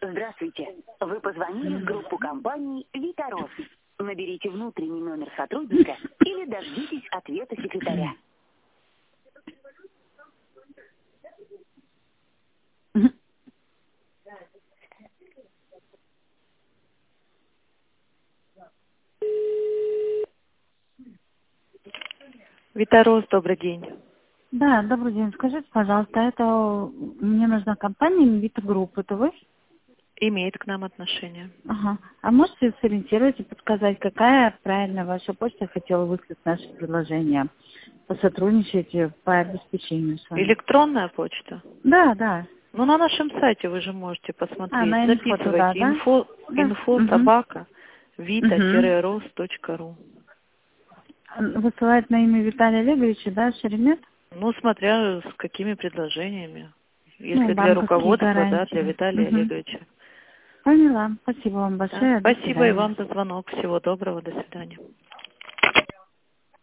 Здравствуйте. Вы позвонили в группу компании «Витарос». Наберите внутренний номер сотрудника или дождитесь ответа секретаря. Витарос, добрый день. Да, добрый день. Скажите, пожалуйста, это мне нужна компания Мивита Групп. Это вы? Имеет к нам отношение. Ага. А можете сориентировать и подсказать, какая правильно ваша почта хотела выслать наше предложение? Посотрудничать по обеспечению с вами. Электронная почта? Да, да. Ну, на нашем сайте вы же можете посмотреть. На инфо туда, Записывайте да? Да. info Угу. собака vita-ros.ru. Высылает на имя Виталия Олеговича, да, Шеремет? Ну, смотря с какими предложениями. Ну, Если для банковские руководства, да, для гарантии. Виталия Угу. Олеговича. Поняла. Спасибо вам Да. большое. До Спасибо и свидания. вам за звонок. Всего доброго. До свидания.